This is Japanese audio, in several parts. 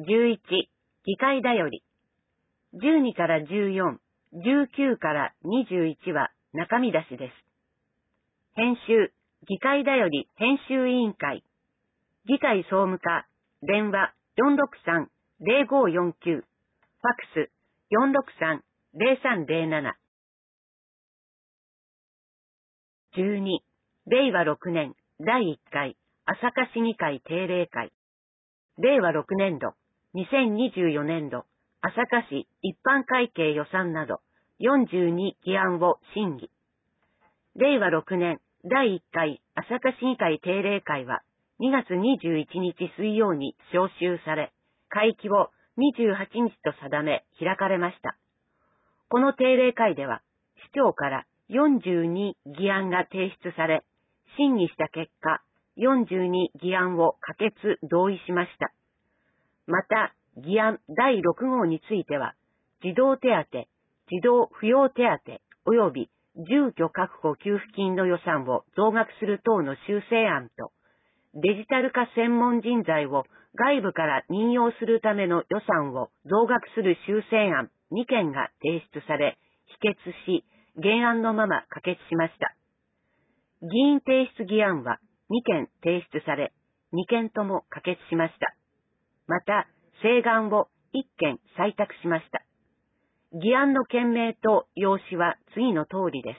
11、議会だより。12から14、19から21は中身出しです。編集、議会だより編集委員会。議会総務課、電話463-0549、ファックス463-0307。12、令和6年第1回朝霞市議会定例会。令和6年度、2024年度、朝霞市一般会計予算など42議案を審議。令和6年第1回朝霞市議会定例会は2月21日水曜に召集され、会期を28日と定め開かれました。この定例会では、市長から42議案が提出され、審議した結果、42議案を可決同意しました。また、議案第6号については、児童手当、児童扶養手当及び住居確保給付金の予算を増額する等の修正案と、デジタル化専門人材を外部から任用するための予算を増額する修正案2件が提出され、否決し、原案のまま可決しました。議員提出議案は2件提出され、2件とも可決しました。また、請願を1件採択しました。議案の件名と用紙は次の通りです。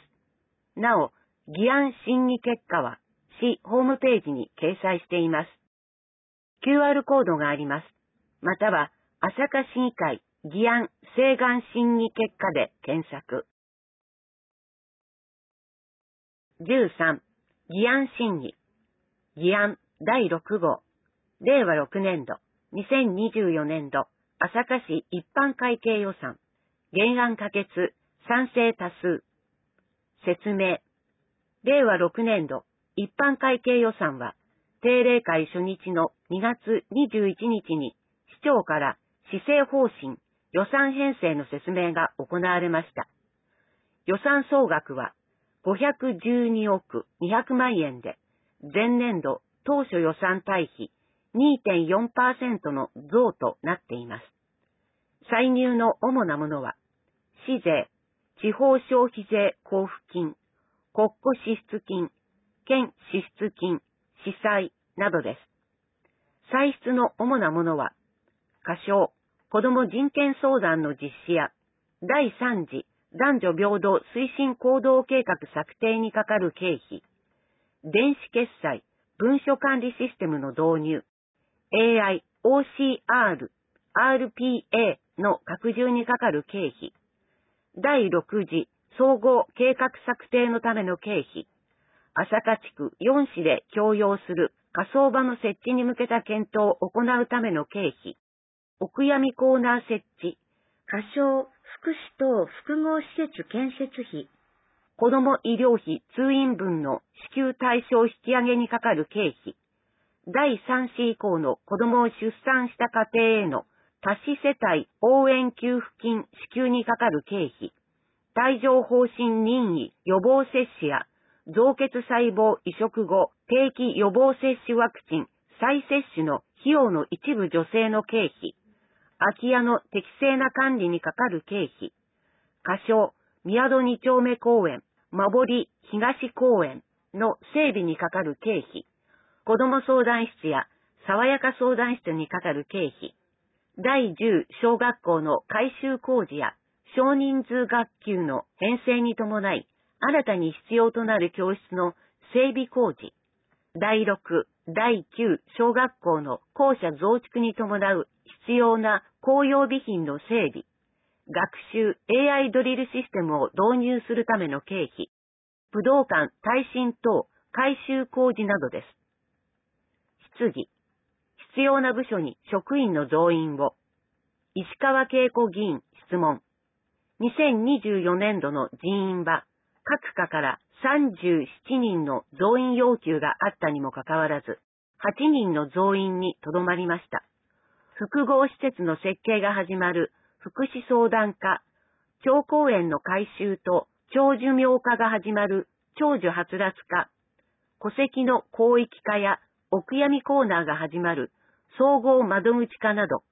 なお、議案審議結果は市ホームページに掲載しています。QR コードがあります。または、朝霞市議会議案請願審議結果で検索。13、議案審議。議案第6号。令和6年度、2024年度、朝霞市一般会計予算。原案可決、賛成多数。説明。令和6年度、一般会計予算は、定例会初日の2月21日に、市長から施政方針、予算編成の説明が行われました。予算総額は、512億200万円で、前年度当初予算対比 2.4% の増となっています。歳入の主なものは、市税、地方消費税交付金、国庫支出金、県支出金、司祭などです。歳出の主なものは、仮称、子ども人権相談の実施や、第3次男女平等推進行動計画策定にかかる経費、電子決済、文書管理システムの導入、AI、OCR、RPA の拡充にかかる経費、第6次総合計画策定のための経費、朝霞地区4市で共用する火葬場の設置に向けた検討を行うための経費、お悔やみコーナー設置、仮称福祉等複合施設建設費、子ども医療費通院分の支給対象引き上げにかかる経費、第3子以降の子どもを出産した家庭への多子世帯応援給付金支給にかかる経費、帯状疱疹任意予防接種や造血細胞移植後定期予防接種ワクチン再接種の費用の一部助成の経費、空き家の適正な管理にかかる経費、仮称宮戸2丁目公園、まぼり東公園の整備にかかる経費、子ども相談室や爽やか相談室にかかる経費、第10小学校の改修工事や少人数学級の編成に伴い、新たに必要となる教室の整備工事、第6、第9小学校の校舎増築に伴う必要な公用備品の整備、学習 AI ドリルシステムを導入するための経費、武道館耐震等改修工事などです。質疑。必要な部署に職員の増員を。石川恵子議員質問。2024年度の人員は、各課から37人の増員要求があったにもかかわらず、8人の増員にとどまりました。複合施設の設計が始まる福祉相談課、長公園の改修と長寿命化が始まる長寿はつらつ課、戸籍の広域化やお悔やみコーナーが始まる総合窓口課など、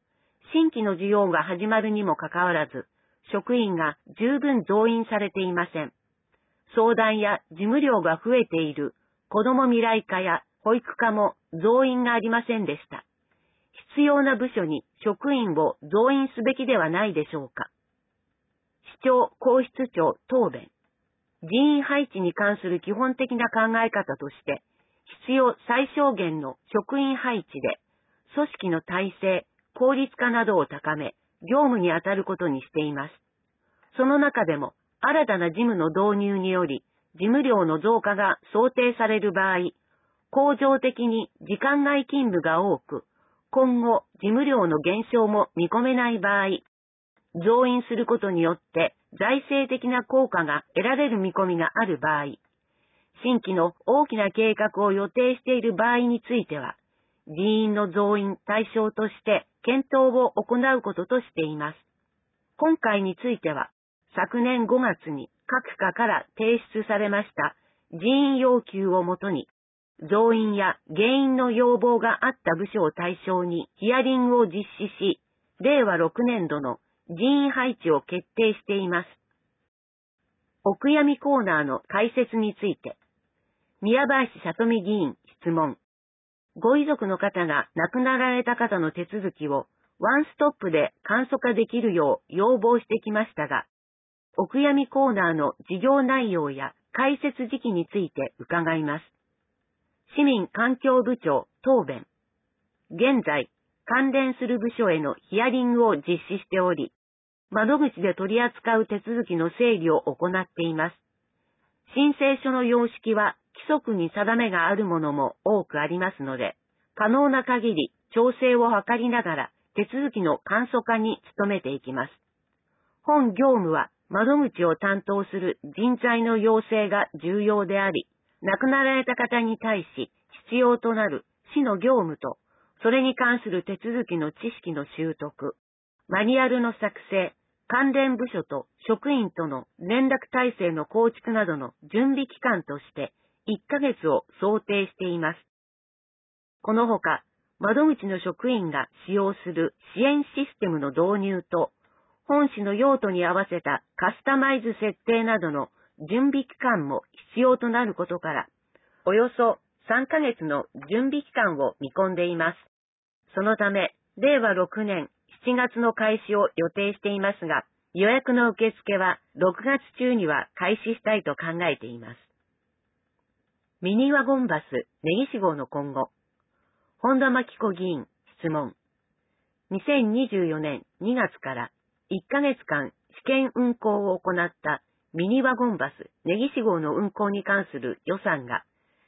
新規の需要が始まるにもかかわらず、職員が十分増員されていません。相談や事務量が増えている子ども未来課や保育課も増員がありませんでした。必要な部署に職員を増員すべきではないでしょうか。市長皇室長答弁。人員配置に関する基本的な考え方として、必要最小限の職員配置で、組織の体制、効率化などを高め、業務に当たることにしています。その中でも、新たな事務の導入により、事務量の増加が想定される場合、恒常的に時間外勤務が多く、今後事務量の減少も見込めない場合、増員することによって財政的な効果が得られる見込みがある場合、新規の大きな計画を予定している場合については、人員の増員対象として検討を行うこととしています。今回については、昨年5月に各課から提出されました人員要求をもとに、増員や原因の要望があった部署を対象にヒアリングを実施し、令和6年度の人員配置を決定しています。お悔やみコーナーの開設について、宮林里美議員質問。ご遺族の方が亡くなられた方の手続きをワンストップで簡素化できるよう要望してきましたが、お悔やみコーナーの事業内容や開設時期について伺います。市民環境部長答弁。現在、関連する部署へのヒアリングを実施しており、窓口で取り扱う手続きの整理を行っています。申請書の様式は規則に定めがあるものも多くありますので、可能な限り調整を図りながら手続きの簡素化に努めていきます。本業務は窓口を担当する人材の養成が重要であり、亡くなられた方に対し必要となる市の業務と、それに関する手続きの知識の習得、マニュアルの作成、関連部署と職員との連絡体制の構築などの準備期間として1ヶ月を想定しています。このほか、窓口の職員が使用する支援システムの導入と、本市の用途に合わせたカスタマイズ設定などの準備期間も必要となることから、およそ3ヶ月の準備期間を見込んでいます。そのため、令和6年7月の開始を予定していますが、予約の受付は6月中には開始したいと考えています。ミニワゴンバス根岸号の今後。本田真紀子議員質問。2024年2月から1ヶ月間試験運行を行ったミニワゴンバス根岸号の運行に関する予算が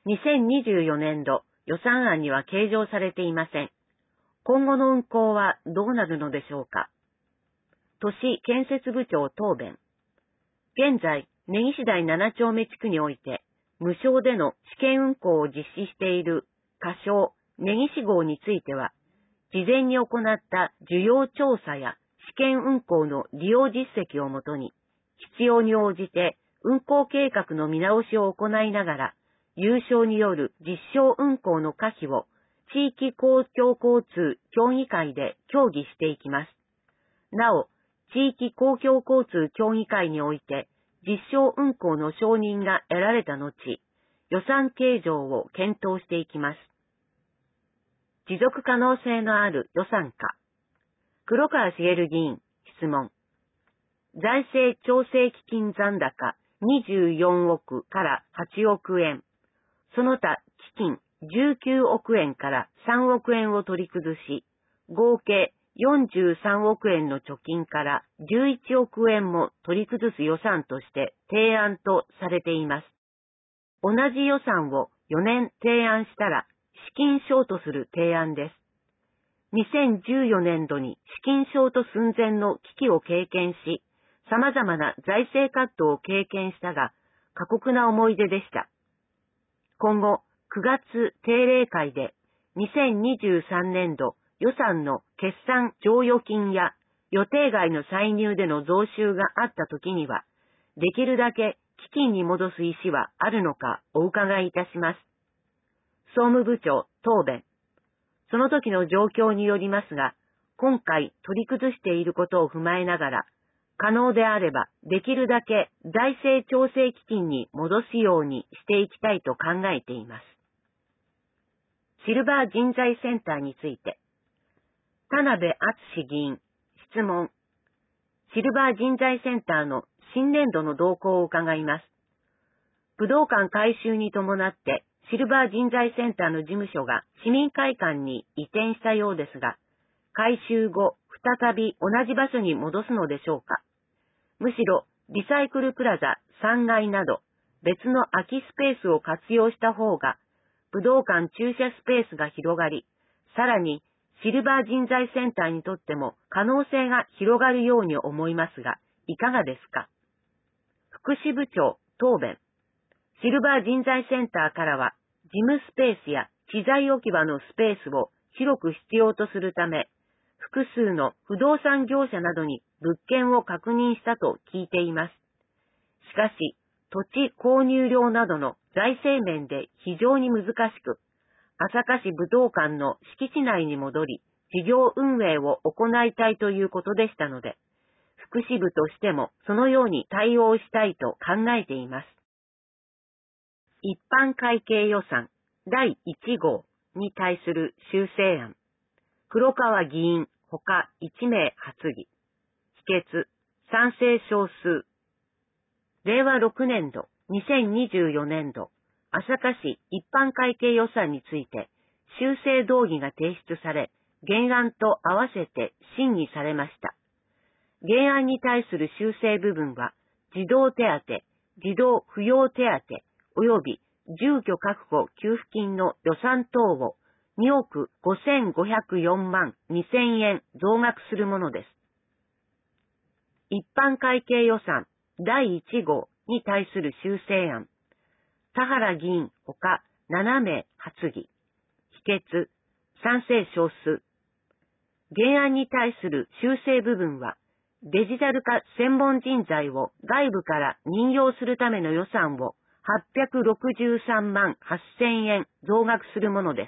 2024年度予算案には計上されていません。今後の運行はどうなるのでしょうか。都市建設部長答弁。現在、根岸台7丁目地区において、無償での試験運行を実施している仮称根岸号については、事前に行った需要調査や試験運行の利用実績をもとに、必要に応じて運行計画の見直しを行いながら、有償による実証運行の可否を地域公共交通協議会で協議していきます。なお、地域公共交通協議会において、実証運行の承認が得られた後、予算計上を検討していきます。持続可能性のある予算化。黒川茂議員、質問。財政調整基金残高24億から8億円。その他基金19億円から3億円を取り崩し、合計43億円の貯金から11億円も取り崩す予算として提案とされています。同じ予算を4年提案したら資金ショートする提案です。2014年度に資金ショート寸前の危機を経験し、様々な財政カットを経験したが、過酷な思い出でした。今後、9月定例会で2023年度予算の決算剰余金や予定外の歳入での増収があったときには、できるだけ基金に戻す意思はあるのかお伺いいたします。総務部長答弁。その時の状況によりますが、 今回取り崩していることを踏まえながら、可能であればできるだけ財政調整基金に戻すようにしていきたいと考えています。シルバー人材センターについて、田辺敦議員、質問。シルバー人材センターの新年度の動向を伺います。武道館改修に伴って、シルバー人材センターの事務所が市民会館に移転したようですが、改修後、再び同じ場所に戻すのでしょうか。むしろ、リサイクルプラザ3階など、別の空きスペースを活用した方が、武道館駐車スペースが広がり、さらに、シルバー人材センターにとっても可能性が広がるように思いますが、いかがですか。福祉部長、答弁。シルバー人材センターからは、事務スペースや資材置き場のスペースを広く必要とするため、複数の不動産業者などに物件を確認したと聞いています。しかし、土地購入料などの財政面で非常に難しく、朝霞市武道館の敷地内に戻り、事業運営を行いたいということでしたので、福祉部としてもそのように対応したいと考えています。一般会計予算第1号に対する修正案。黒川議員他1名発議。否決。賛成少数。令和6年度、2024年度、朝霞市一般会計予算について、修正動議が提出され、原案と合わせて審議されました。原案に対する修正部分は、児童手当、児童扶養手当、及び住居確保給付金の予算等を2億5504万2000円増額するものです。一般会計予算第1号に対する修正案。田原議員他7名発議。否決。賛成少数。原案に対する修正部分は、デジタル化専門人材を外部から任用するための予算を863万8000円増額するものです。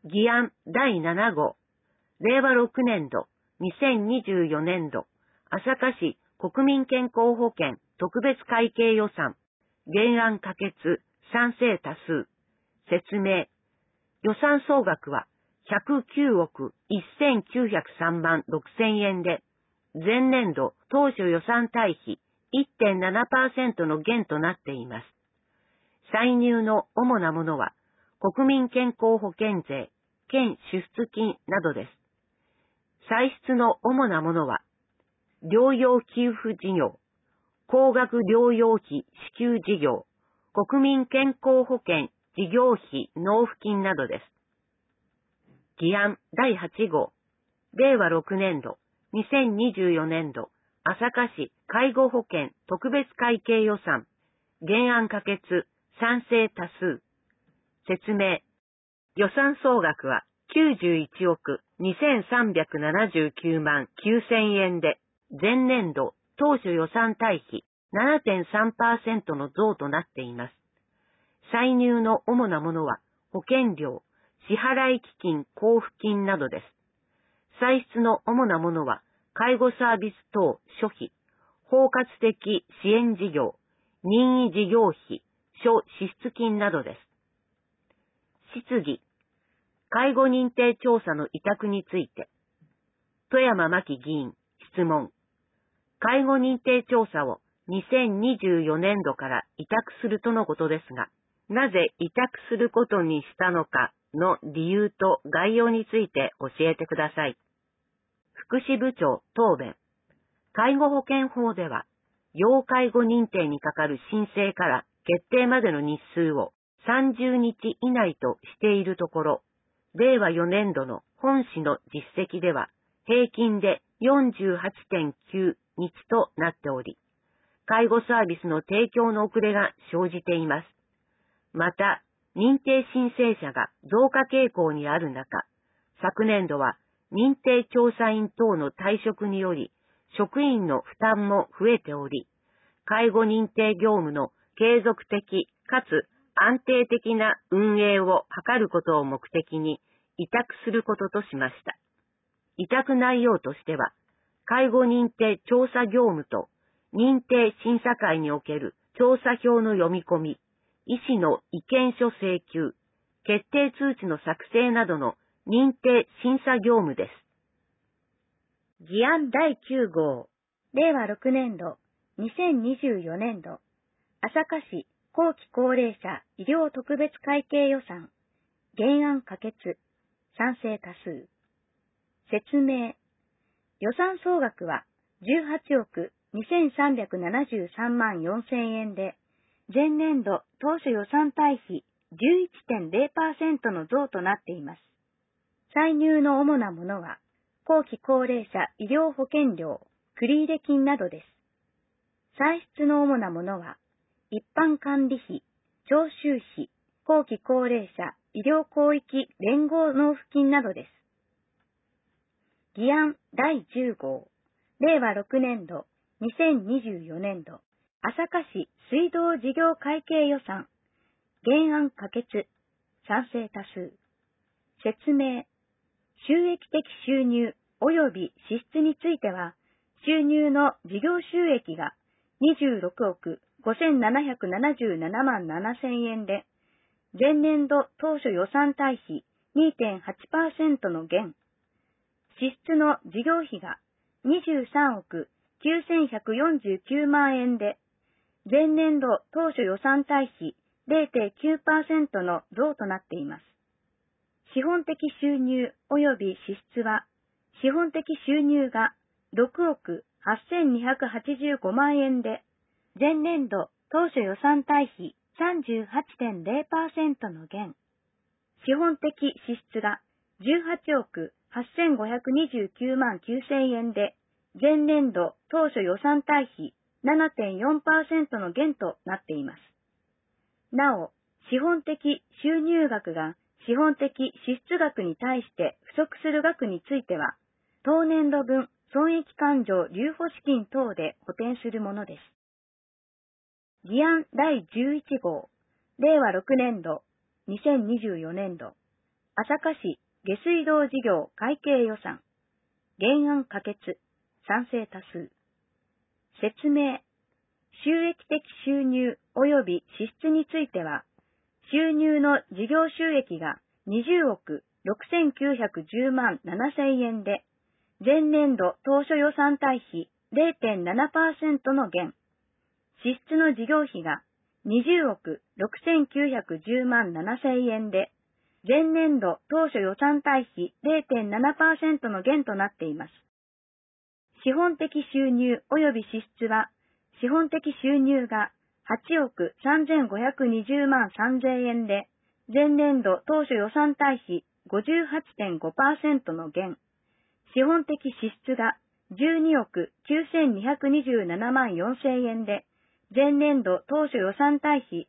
議案第7号。令和6年度、2024年度、朝霞市国民健康保険特別会計予算。原案可決、賛成多数。説明。予算総額は109億1903万6000円で、前年度当初予算対比 1.7% の減となっています。歳入の主なものは、国民健康保険税、県支出金などです。歳出の主なものは、療養給付事業、高額療養費支給事業、国民健康保険事業費納付金などです。議案第8号。令和6年度、2024年度、朝霞市介護保険特別会計予算。原案可決、賛成多数。説明。予算総額は91億2379万9000円で、前年度当初予算対比 7.3% の増となっています。歳入の主なものは保険料、支払い基金交付金などです。歳出の主なものは介護サービス等諸費、包括的支援事業、任意事業費、諸支出金などです。質疑。介護認定調査の委託について。富山真紀議員、質問。介護認定調査を2024年度から委託するとのことですが、なぜ委託することにしたのかの理由と概要について教えてください。福祉部長答弁。介護保険法では、要介護認定にかかる申請から決定までの日数を30日以内としているところ、令和4年度の本市の実績では、平均で 48.9 日となっており、介護サービスの提供の遅れが生じています。また、認定申請者が増加傾向にある中、昨年度は認定調査員等の退職により、職員の負担も増えており、介護認定業務の継続的かつ安定的な運営を図ることを目的に委託することとしました。 委託内容としては、介護認定調査業務と認定審査会における調査票の読み込み、医師の意見書請求、決定通知の作成などの認定審査業務です。議案第9号、 令和6年度、2024年度、朝霞市後期高齢者医療特別会計予算、原案可決、賛成多数。説明。予算総額は18億2373万4000円で、前年度当初予算対比 11.0% の増となっています。歳入の主なものは、後期高齢者医療保険料、繰入金などです。歳出の主なものは、一般管理費、徴収費、後期高齢者医療広域連合納付金などです。議案第10号、令和6年度、2024年度、朝霞市水道事業会計予算、原案可決、賛成多数。説明。収益的収入及び支出については、収入の事業収益が26億5777万7000円で、前年度当初予算対比 2.8% の減、支出の事業費が23億9149万円で、前年度当初予算対比 0.9% の増となっています。資本的収入及び支出は、資本的収入が6億8285万円で、前年度当初予算対比 38.0% の減、資本的支出が18億8529万9000円で、前年度当初予算対比 7.4% の減となっています。なお、資本的収入額が資本的支出額に対して不足する額については、当年度分損益勘定留保資金等で補填するものです。議案第11号、令和6年度、2024年度、朝霞市下水道事業会計予算、原案可決、賛成多数。説明。収益的収入及び支出については、収入の事業収益が20億6910万7000円で、前年度当初予算対比 0.7% の減、支出の事業費が20億6910万7000円で、前年度当初予算対比 0.7% の減となっています。資本的収入及び支出は、資本的収入が8億3520万3000円で、前年度当初予算対比 58.5% の減、資本的支出が12億9227万4000円で、前年度当初予算対比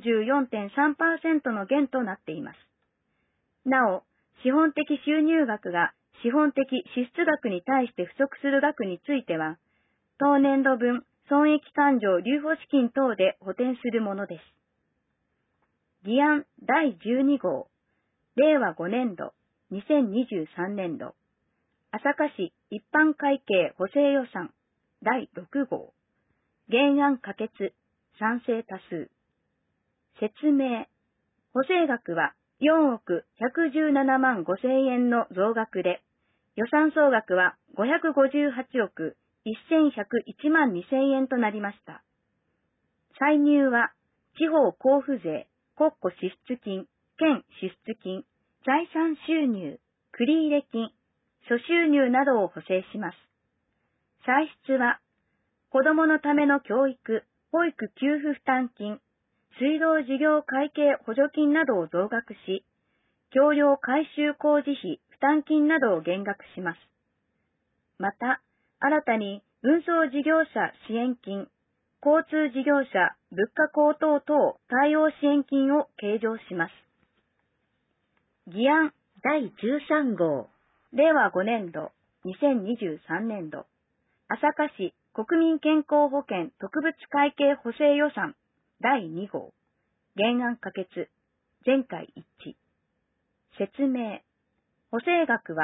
44.3% の減となっています。なお、資本的収入額が資本的支出額に対して不足する額については、当年度分損益勘定留保資金等で補填するものです。議案第12号、令和5年度、2023年度、朝霞市一般会計補正予算第6号、原案可決、賛成多数。説明。補正額は4億117万5000円の増額で、予算総額は558億1101万2000円となりました。歳入は、地方交付税、国庫支出金、県支出金、財産収入、繰入金、諸収入などを補正します。歳出は、子どものための教育、保育給付負担金、水道事業会計補助金などを増額し、橋梁改修工事費負担金などを減額します。また、新たに運送事業者支援金、交通事業者物価高騰等対応支援金を計上します。議案第13号、令和5年度、2023年度、朝霞市国民健康保険特別会計補正予算第2号、原案可決、全会一致。説明。補正額は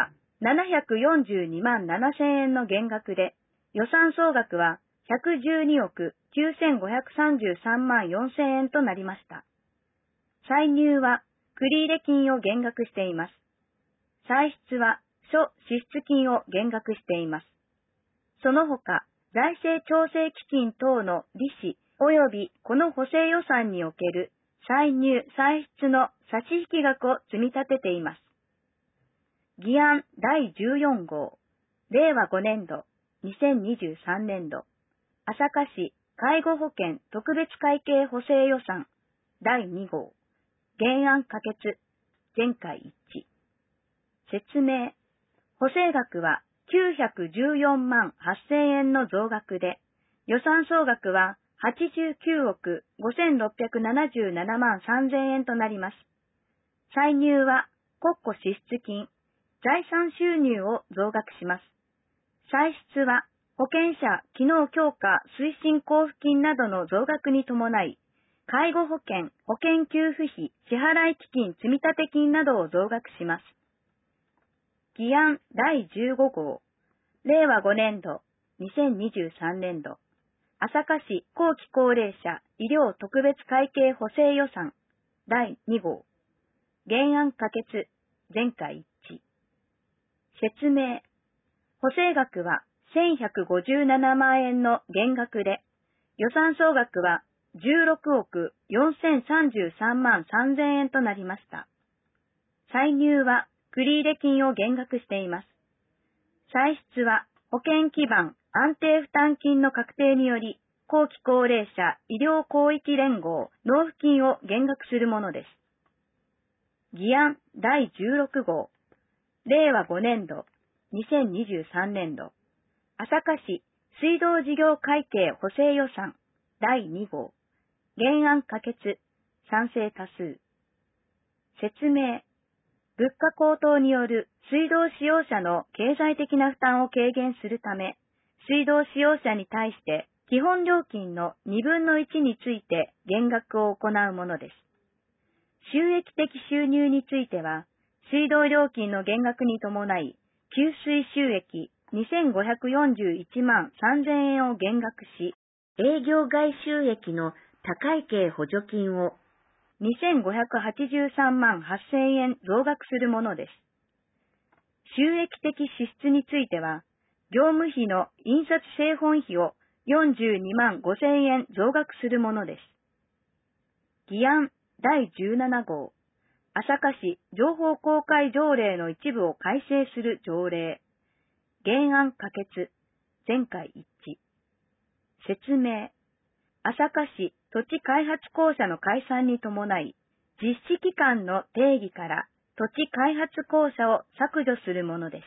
742万7000円の減額で、予算総額は112億9533万4000円となりました。歳入は繰入金を減額しています。歳出は諸支出金を減額しています。その他、財政調整基金等の利子及びこの補正予算における歳入歳出の差し引き額を積み立てています。議案第14号、令和5年度、2023年度、朝霞市介護保険特別会計補正予算第2号、原案可決、全会一致。説明。補正額は914万8000円の増額で、予算総額は89億5677万3000円となります。歳入は国庫支出金、財産収入を増額します。歳出は保険者機能強化推進交付金などの増額に伴い、介護保険、保険給付費、支払基金積立金などを増額します。議案第15号、令和5年度、2023年度、朝霞市後期高齢者医療特別会計補正予算第2号、原案可決、全会一致。説明。補正額は1157万円の減額で、予算総額は16億4033万3000円となりました。歳入は繰入金を減額しています。歳出は保険基盤安定負担金の確定により、後期高齢者医療広域連合納付金を減額するものです。議案第16号、令和5年度、2023年度、朝霞市水道事業会計補正予算第2号、原案可決、賛成多数。説明。物価高騰による水道使用者の経済的な負担を軽減するため、水道使用者に対して基本料金の2分の1について減額を行うものです。収益的収入については、水道料金の減額に伴い、給水収益2541万3000円を減額し、 営業外収益の他会計補助金を 2583万8000円増額するものです。収益的支出については、業務費の印刷製本費を42万5000円増額するものです。議案第17号、朝霞市情報公開条例の一部を改正する条例。原案可決、全会一致。説明。朝霞市土地開発公社の解散に伴い、実施期間の定義から土地開発公社を削除するものです。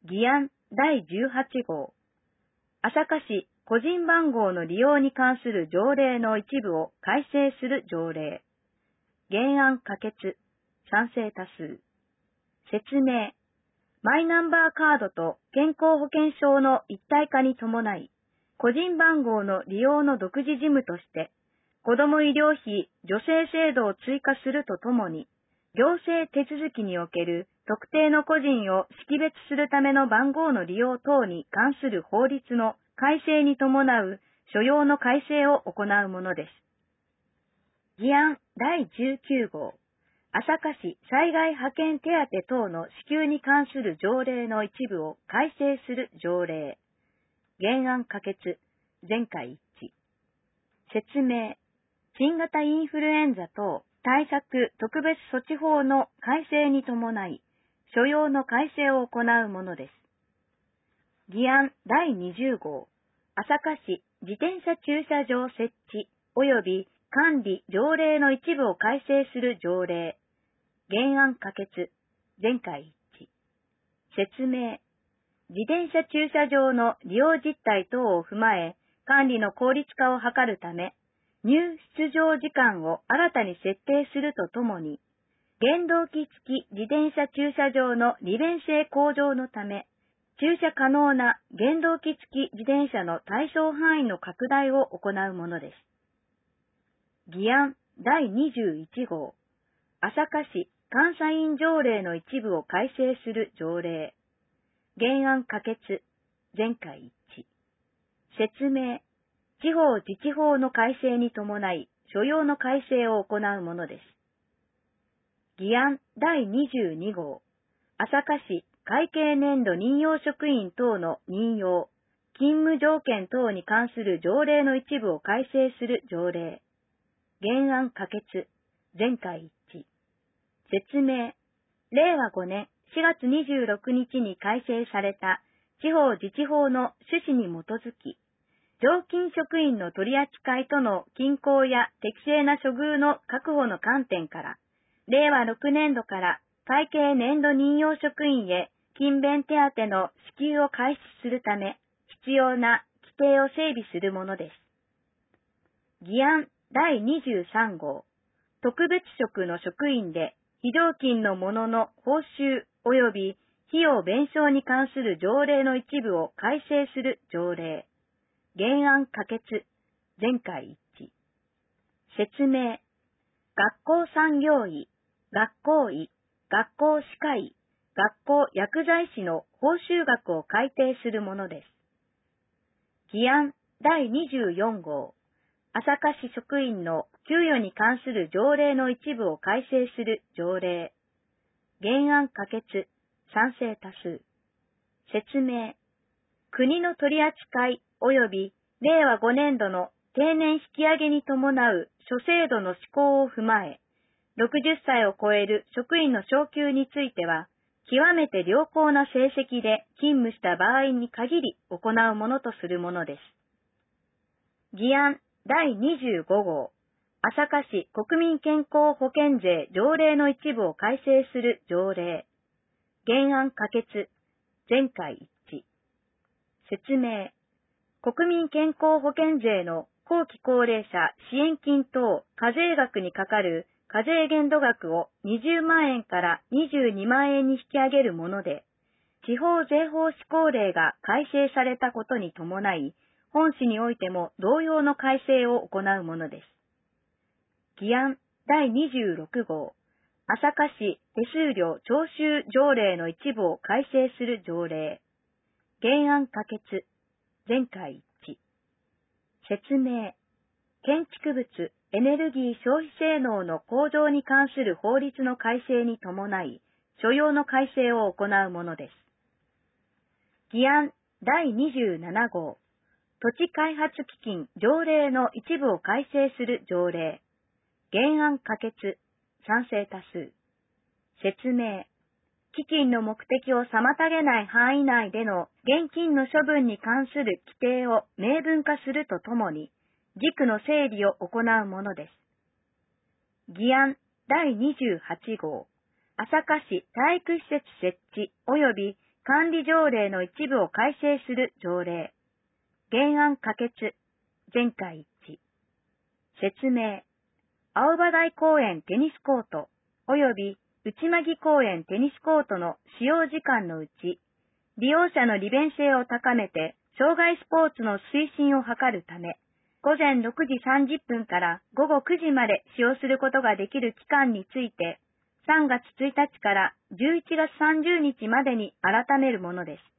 議案第18号、朝霞市個人番号の利用に関する条例の一部を改正する条例。原案可決、賛成多数。説明。マイナンバーカードと健康保険証の一体化に伴い、個人番号の利用の独自事務として、子ども医療費助成制度を追加するとともに、行政手続きにおける特定の個人を識別するための番号の利用等に関する法律の改正に伴う所要の改正を行うものです。議案第19号、朝霞市災害派遣手当等の支給に関する条例の一部を改正する条例。原案可決、全会一致。説明。新型インフルエンザ等対策特別措置法の改正に伴い、所要の改正を行うものです。議案第20号、朝霞市自転車駐車場設置及び管理条例の一部を改正する条例。原案可決、全会一致。説明。自転車駐車場の利用実態等を踏まえ、管理の効率化を図るため、入出場時間を新たに設定するとともに、原動機付き自転車駐車場の利便性向上のため、駐車可能な原動機付き自転車の対象範囲の拡大を行うものです。議案第21号、朝霞市監査院条例の一部を改正する条例。原案可決。全会一致。説明。地方自治法の改正に伴い、所要の改正を行うものです。議案第22号。朝霞市会計年度任用職員等の任用、勤務条件等に関する条例の一部を改正する条例。原案可決。全会一致。説明。令和5年4月26日に改正された地方自治法の趣旨に基づき、常勤職員の取り扱いとの均衡や適正な処遇の確保の観点から、令和6年度から会計年度任用職員へ勤勉手当の支給を開始するため、必要な規定を整備するものです。議案第23号。特別職の職員で非常勤の者の報酬及び費用弁償に関する条例の一部を改正する条例。原案可決。全会一致。説明。学校産業医、学校医、学校歯科医、学校薬剤師の報酬額を改定するものです。議案第24号。朝霞市職員の給与に関する条例の一部を改正する条例。原案可決。賛成多数。説明。国の取り扱い及び令和5年度の定年引き上げに伴う諸制度の施行を踏まえ、60歳を超える職員の昇給については、極めて良好な成績で勤務した場合に限り行うものとするものです。議案第25号。朝霞市国民健康保険税条例の一部を改正する条例。原案可決。全会一致。説明。国民健康保険税の後期高齢者支援金等課税額にかかる課税限度額を20万円から22万円に引き上げるもので、地方税法施行令が改正されたことに伴い、本市においても同様の改正を行うものです。議案第26号。朝霞市手数料徴収条例の一部を改正する条例。原案可決。全会一致。説明。建築物エネルギー消費性能の向上に関する法律の改正に伴い、所要の改正を行うものです。議案第27号。土地開発基金条例の一部を改正する条例。原案可決。賛成多数。説明。基金の目的を妨げない範囲内での現金の処分に関する規定を明文化するとともに、軸の整理を行うものです。議案第28号。朝霞市体育施設設置及び管理条例の一部を改正する条例。原案可決。全会一致。説明。青葉台公園テニスコート及び内間木公園テニスコートの使用時間のうち、利用者の利便性を高めて障害スポーツの推進を図るため、午前6時30分から午後9時まで使用することができる期間について、3月1日から11月30日までに改めるものです。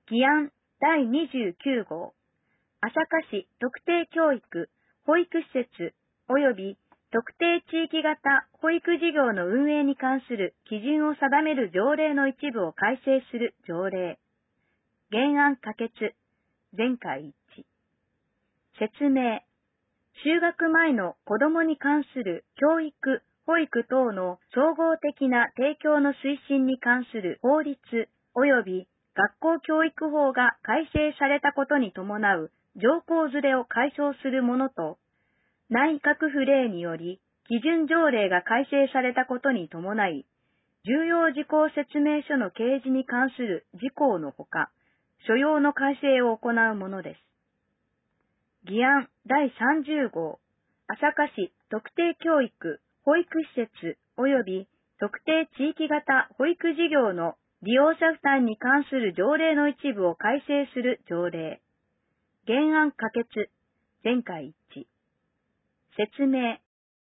議案第29号。朝霞市特定教育、保育施設及び特定地域型保育事業の運営に関する基準を定める条例の一部を改正する条例。原案可決。全会一致。説明。就学前の子どもに関する教育、保育等の総合的な提供の推進に関する法律及び学校教育法が改正されたことに伴う条項ずれを解消するものと、内閣府令により基準条例が改正されたことに伴い、重要事項説明書の掲示に関する事項のほか、所要の改正を行うものです。議案第30号。朝霞市特定教育、保育施設及び特定地域型保育事業の利用者負担に関する条例の一部を改正する条例。原案可決。全会一致。説明。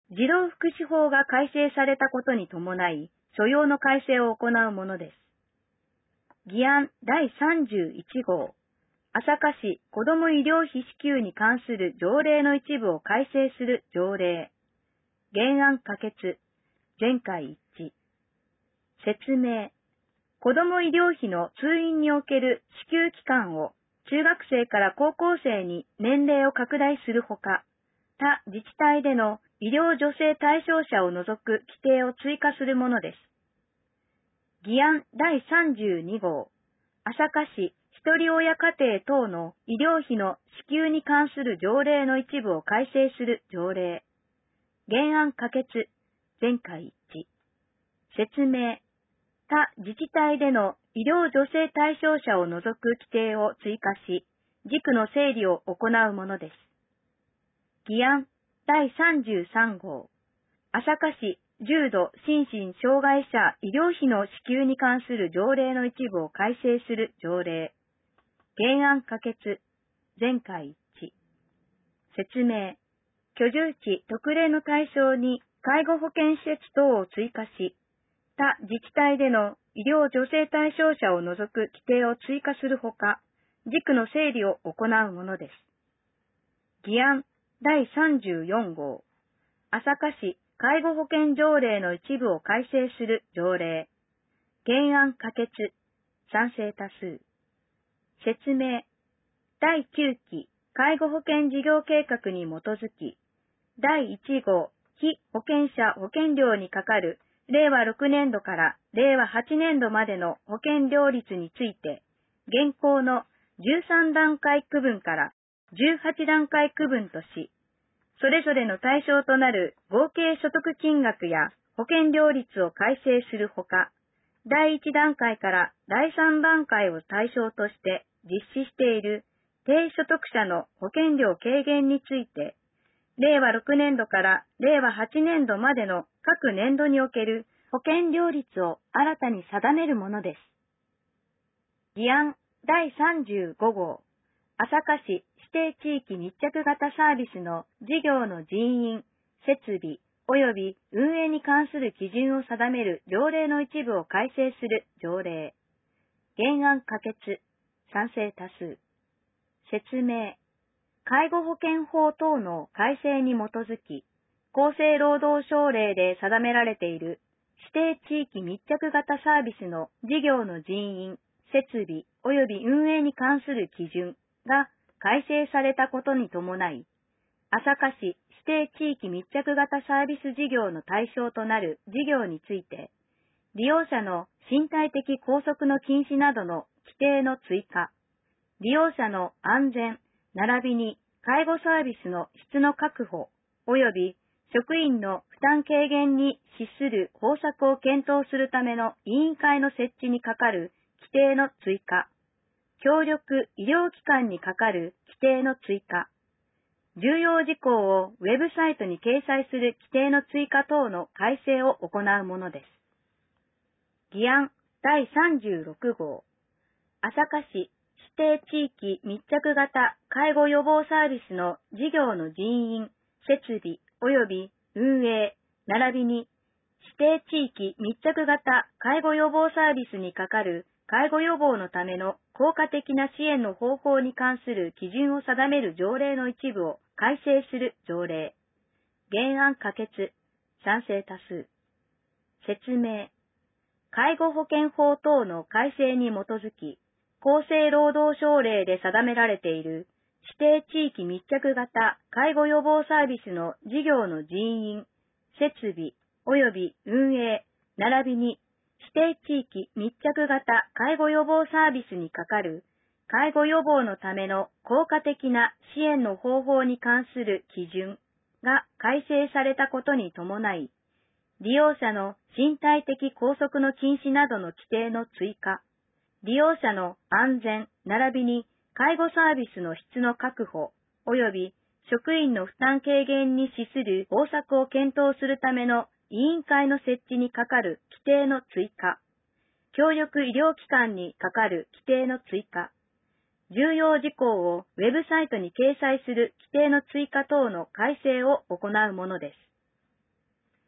児童福祉法が改正されたことに伴い、所要の改正を行うものです。議案第31号、朝霞市子ども医療費支給に関する条例の一部を改正する条例。原案可決。全会一致。説明。子ども医療費の通院における支給期間を中学生から高校生に年齢を拡大するほか、他自治体での医療助成対象者を除く規定を追加するものです。議案第32号、朝霞市ひとり親家庭等の医療費の支給に関する条例の一部を改正する条例。原案可決。全会一致。説明。他自治体での医療助成対象者を除く規定を追加し、軸の整理を行うものです。議案第33号、朝霞市重度心身障害者医療費の支給に関する条例の一部を改正する条例。原案可決。全会一致。説明。居住地特例の対象に介護保険施設等を追加し、他自治体での医療助成対象者を除く規定を追加するほか、軸の整理を行うものです。議案第34号、朝霞市介護保険条例の一部を改正する条例。原案可決。賛成多数。説明。第9期介護保険事業計画に基づき、第1号被保険者保険料にかかる令和6年度から令和8年度までの保険料率について、現行の13段階区分から18段階区分とし、それぞれの対象となる合計所得金額や保険料率を改正するほか、第1段階から第3段階を対象として実施している低所得者の保険料軽減について、令和6年度から令和8年度までの各年度における保険料率を新たに定めるものです。議案第35号、朝霞市指定地域密着型サービスの事業の人員、設備及び運営に関する基準を定める条例の一部を改正する条例。原案可決。賛成多数。説明。介護保険法等の改正に基づき、厚生労働省令で定められている指定地域密着型サービスの事業の人員、設備及び運営に関する基準が改正されたことに伴い、朝霞市指定地域密着型サービス事業の対象となる事業について、利用者の身体的拘束の禁止などの規定の追加、利用者の安全、並びに介護サービスの質の確保及び職員の負担軽減に資する方策を検討するための委員会の設置にかかる規定の追加、協力医療機関にかかる規定の追加、重要事項をウェブサイトに掲載する規定の追加等の改正を行うものです。議案第36号、朝霞市指定地域密着型介護予防サービスの事業の人員、設備及び運営、並びに指定地域密着型介護予防サービスにかかる介護予防のための効果的な支援の方法に関する基準を定める条例の一部を改正する条例。原案可決。賛成多数。説明。介護保険法等の改正に基づき、厚生労働省令で定められている指定地域密着型介護予防サービスの事業の人員、設備及び運営、並びに指定地域密着型介護予防サービスにかかる介護予防のための効果的な支援の方法に関する基準が改正されたことに伴い、利用者の身体的拘束の禁止などの規定の追加、利用者の安全並びに介護サービスの質の確保及び職員の負担軽減に資する方策を検討するための委員会の設置にかかる規定の追加、協力医療機関にかかる規定の追加、重要事項をウェブサイトに掲載する規定の追加等の改正を行うものです。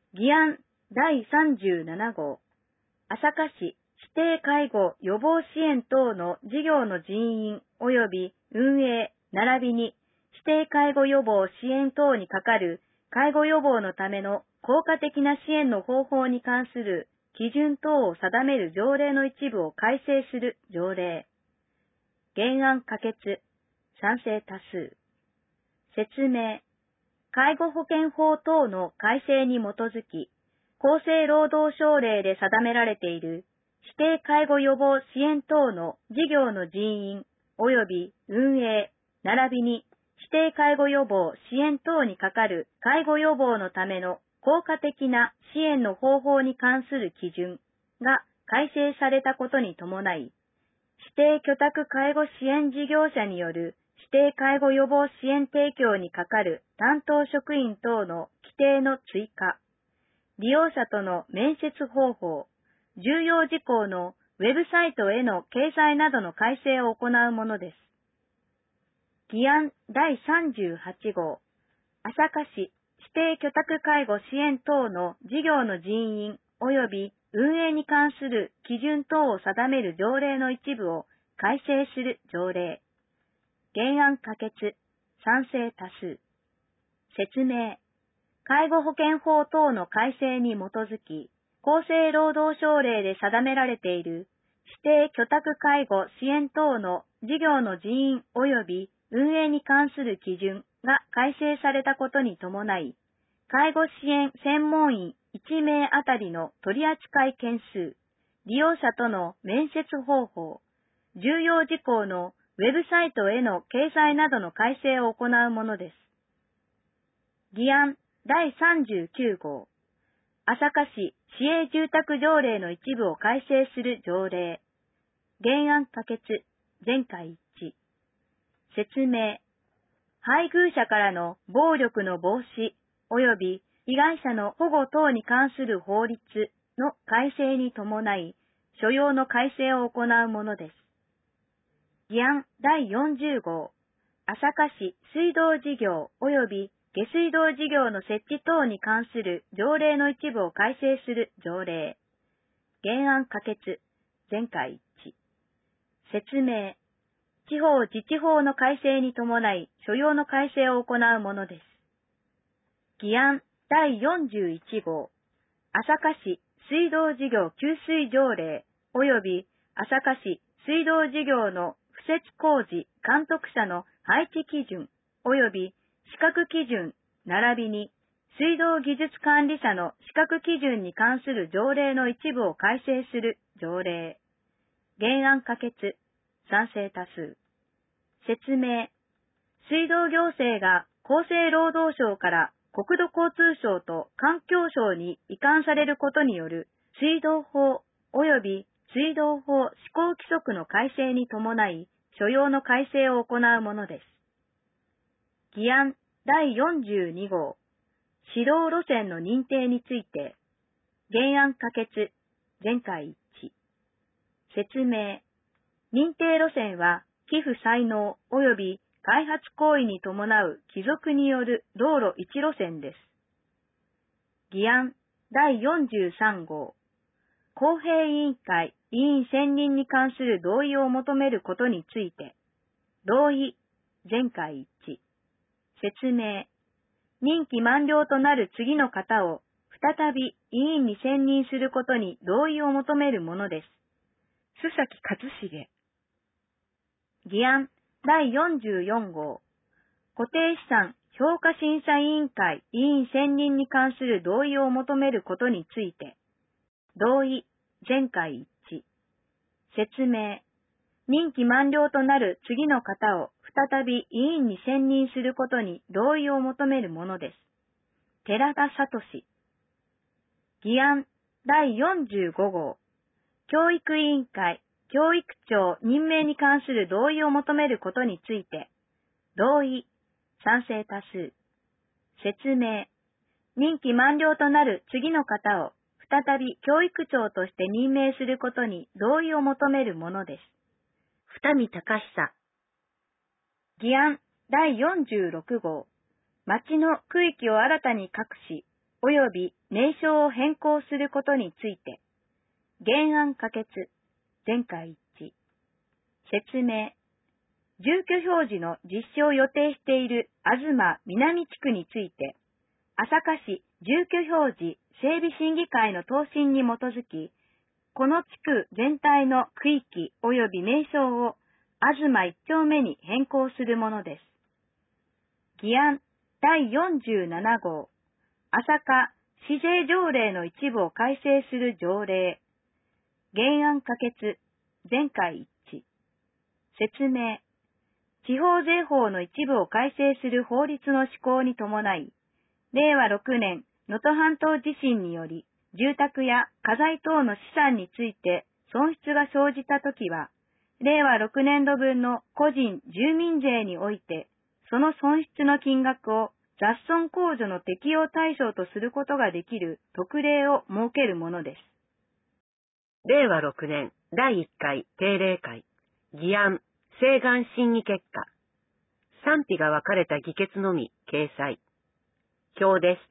議案第37号、朝霞市指定介護予防支援等の事業の人員及び運営並びに指定介護予防支援等に係る介護予防のための効果的な支援の方法に関する基準等を定める条例の一部を改正する条例。原案可決。賛成多数。説明。介護保険法等の改正に基づき、厚生労働省令で定められている指定介護予防支援等の事業の人員及び運営並びに指定介護予防支援等に係る介護予防のための効果的な支援の方法に関する基準が改正されたことに伴い、指定居宅介護支援事業者による指定介護予防支援提供に係る担当職員等の規定の追加、利用者との面接方法、重要事項のウェブサイトへの掲載などの改正を行うものです。議案第38号、朝霞市指定居宅介護支援等の事業の人員及び運営に関する基準等を定める条例の一部を改正する条例。原案可決。賛成多数。説明。介護保険法等の改正に基づき、厚生労働省令で定められている指定居宅介護支援等の事業の人員及び運営に関する基準が改正されたことに伴い、介護支援専門員1名あたりの取扱件数、利用者との面接方法、重要事項のウェブサイトへの掲載などの改正を行うものです。議案第39号、朝霞市市営住宅条例の一部を改正する条例。原案可決。全会一致。説明。配偶者からの暴力の防止及び被害者の保護等に関する法律の改正に伴い、所要の改正を行うものです。議案第40号、朝霞市水道事業及び下水道事業の設置等に関する条例の一部を改正する条例。原案可決。全会一致。説明。地方自治法の改正に伴い、所要の改正を行うものです。議案第41号、朝霞市水道事業給水条例及び朝霞市水道事業の敷設工事監督者の配置基準及び資格基準並びに水道技術管理者の資格基準に関する条例の一部を改正する条例。原案可決。賛成多数。説明。水道行政が厚生労働省から国土交通省と環境省に移管されることによる水道法及び水道法施行規則の改正に伴い、所要の改正を行うものです。議案第42号、指導路線の認定について、原案可決。全会一致。説明。認定路線は、寄付採納及び開発行為に伴う帰属による道路一路線です。議案第43号、公平委員会委員選任に関する同意を求めることについて、同意。全会一致。説明。任期満了となる次の方を再び委員に選任することに同意を求めるものです。須崎勝重。議案第44号、固定資産評価審査委員会委員選任に関する同意を求めることについて、同意。全会一致。説明。任期満了となる次の方を再び委員に選任することに同意を求めるものです。寺田聡。議案第45号、教育委員会教育長任命に関する同意を求めることについて、同意。賛成多数。説明。任期満了となる次の方を再び教育長として任命することに同意を求めるものです。 二見隆久。 議案第46号、町の区域を新たに画し、及び名称を変更することについて、原案可決、全会一致。説明。住居表示の実施を予定している東南地区について、朝霞市住居表示整備審議会の答申に基づき、この地区全体の区域及び名称を東一丁目に変更するものです。議案第47号、朝霞市税条例の一部を改正する条例。原案可決、全会一致。説明。地方税法の一部を改正する法律の施行に伴い、令和6年能登半島地震により、住宅や家財等の資産について損失が生じたときは、令和6年度分の個人住民税において、その損失の金額を雑損控除の適用対象とすることができる特例を設けるものです。 令和6年第1回定例会、議案、請願審議結果、賛否が分かれた議決のみ掲載。表です。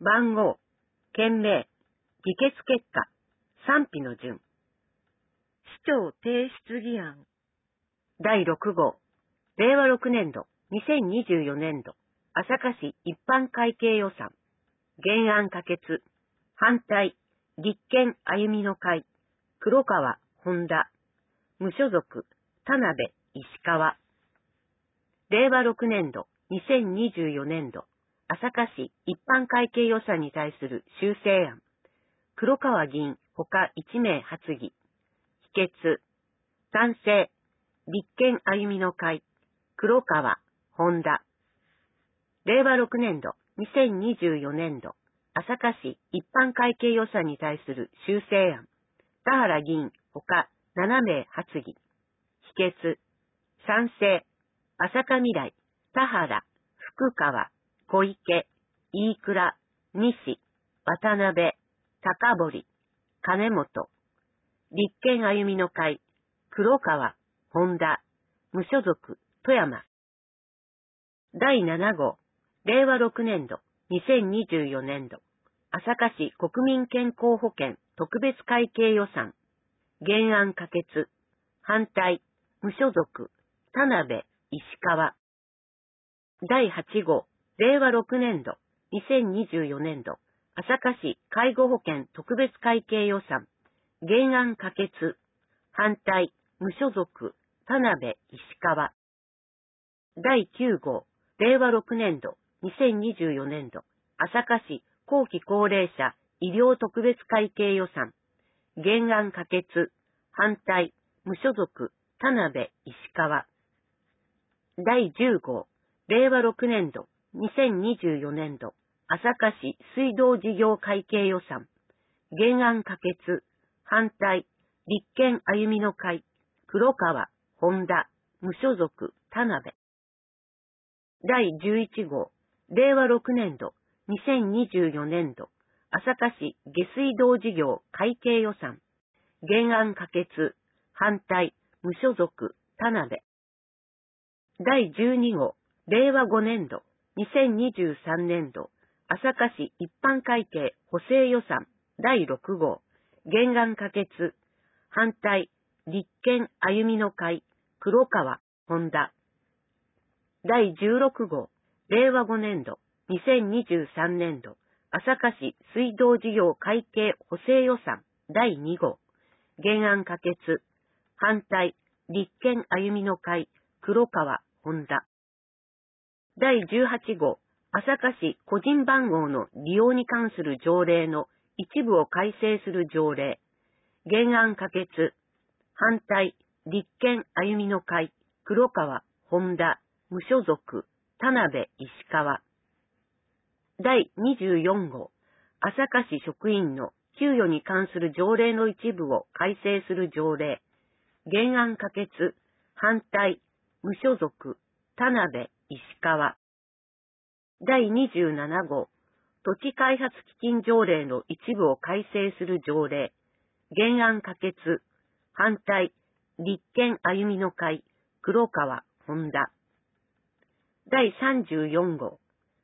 番号、件名、議決結果、賛否の順。市長提出議案。第6号、令和6年度、2024年度、朝霞市一般会計予算。原案可決。反対、立憲歩みの会、黒川、本田。無所属、田辺、石川。令和6年度、2024年度、朝霞市一般会計予算に対する修正案。黒川議員、他1名発議。否決。賛成。立憲歩みの会、黒川、本田。令和6年度、2024年度、朝霞市一般会計予算に対する修正案。田原議員、他7名発議。否決。賛成。朝霞未来、田原、福川、小池、飯倉、西、渡辺、高堀、金本。立憲歩みの会、黒川、本田、無所属、富山。第7号、令和6年度、2024年度、朝霞市国民健康保険特別会計予算。原案可決。反対、無所属、田辺、石川。第8号、令和6年度、2024年度、朝霞市介護保険特別会計予算。原案可決。反対、無所属、田辺、石川。第9号、令和6年度、2024年度、朝霞市後期高齢者医療特別会計予算。原案可決。反対、無所属、田辺、石川。第10号、令和6年度、2024年度、朝霞市水道事業会計予算。原案可決。反対、立憲歩みの会、黒川、本田、無所属、田辺。第11号、令和6年度、2024年度、朝霞市下水道事業会計予算。原案可決。反対、無所属、田辺。第12号、令和5年度、2023年度、朝霞市一般会計補正予算第6号。原案可決。反対、立憲歩みの会、黒川、本田。第16号、令和5年度、2023年度、朝霞市水道事業会計補正予算第2号。原案可決。反対、立憲歩みの会、黒川、本田。第18号、朝霞市個人番号の利用に関する条例の一部を改正する条例。原案可決。反対、立憲歩みの会、黒川、本田、無所属、田辺、石川。第24号、朝霞市職員の給与に関する条例の一部を改正する条例。原案可決。反対、無所属、田辺、石川。第27号、土地開発基金条例の一部を改正する条例。原案可決。反対、立憲歩みの会、黒川、本田。第34号、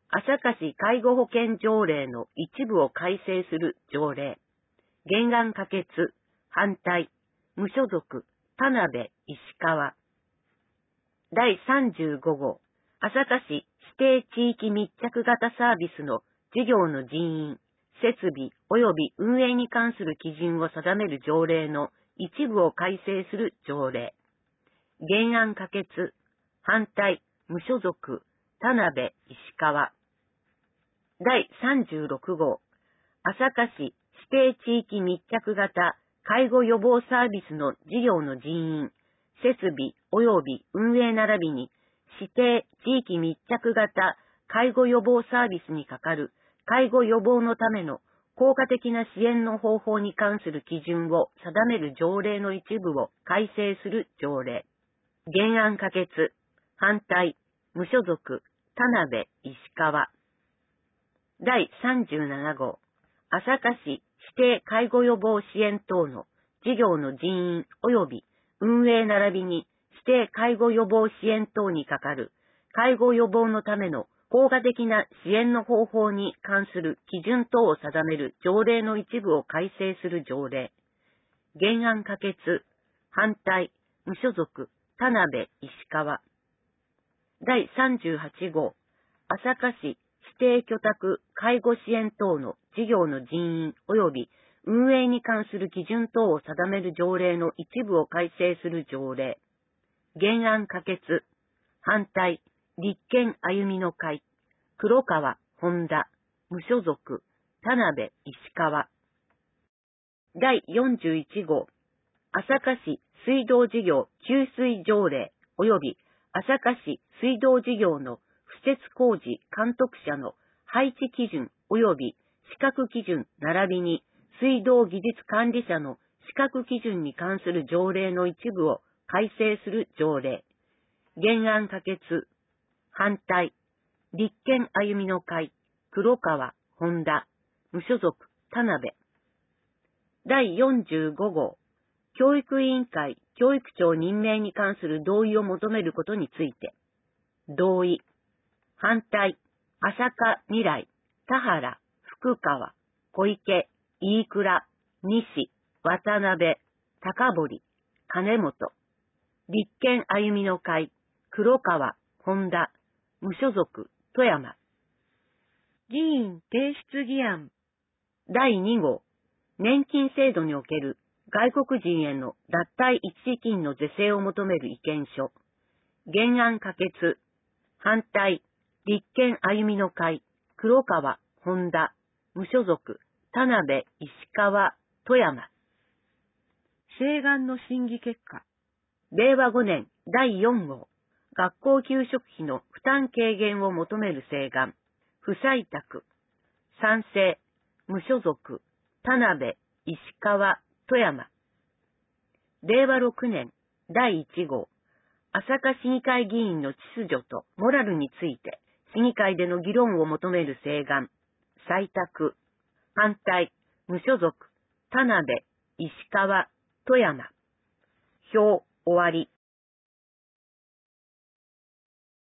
朝霞市介護保険条例の一部を改正する条例。原案可決、反対、無所属、田辺、石川。第35号、朝霞市指定地域密着型サービスの事業の人員、設備及び運営に関する基準を定める条例の一部を改正する条例。原案可決、反対、無所属、田辺、石川。第36号、朝霞市指定地域密着型介護予防サービスの事業の人員、設備及び運営並びに指定地域密着型介護予防サービスにかかる介護予防のための効果的な支援の方法に関する基準を定める条例の一部を改正する条例。原案可決、反対、無所属、田辺、石川。第37号、朝霞市指定介護予防支援等の事業の人員及び運営並びに指定介護予防支援等にかかる介護予防のための効果的な支援の方法に関する基準等を定める条例の一部を改正する条例。原案可決、反対、無所属、田辺、石川。第38号、朝霞市指定居宅介護支援等の事業の人員及び運営に関する基準等を定める条例の一部を改正する条例。原案可決、反対、立憲歩みの会、黒川、本田、無所属、田辺、石川。第41号、朝霞市水道事業給水条例及び朝霞市水道事業の敷設工事監督者の配置基準及び資格基準並びに水道技術管理者の資格基準に関する条例の一部を改正する条例。原案可決、反対、立憲歩みの会、黒川、本田、無所属、田辺。第45号、教育委員会教育長任命に関する同意を求めることについて、同意、反対、朝霞未来、田原、福川、小池、飯倉、西、渡辺、高堀、金本、立憲歩みの会、黒川、本田、無所属、富山。議員提出議案。第2号、年金制度における外国人への脱退一時金の是正を求める意見書。原案可決、反対、立憲歩みの会、黒川、本田、無所属、田辺、石川、富山。請願の審議結果。令和5年第4号、学校給食費の負担軽減を求める請願。不採択。賛成、無所属、田辺、石川、富山。令和6年第1号、朝霞市議会議員の秩序とモラルについて市議会での議論を求める請願。採択。反対、無所属、田辺、石川、富山。票終わり。